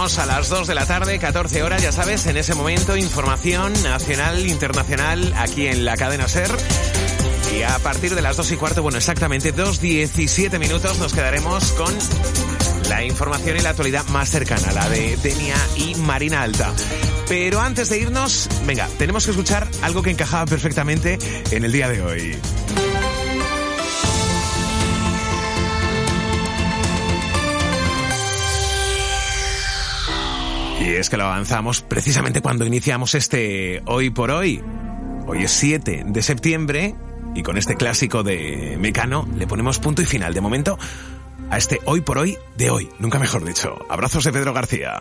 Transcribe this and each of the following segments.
Llegamos a las 2 de la tarde, 14 horas, ya sabes, en ese momento, información nacional, internacional, aquí en la cadena SER. Y a partir de las 2:15, bueno, exactamente 2:17 minutos, nos quedaremos con la información y la actualidad más cercana, la de Denia y Marina Alta. Pero antes de irnos, venga, tenemos que escuchar algo que encajaba perfectamente en el día de hoy. Y es que lo avanzamos precisamente cuando iniciamos este Hoy por Hoy. Hoy es 7 de septiembre y con este clásico de Mecano le ponemos punto y final de momento a este Hoy por Hoy de hoy, nunca mejor dicho. Abrazos de Pedro García.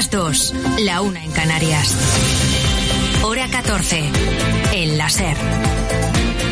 La 1 en Canarias. Hora 14. En la SER.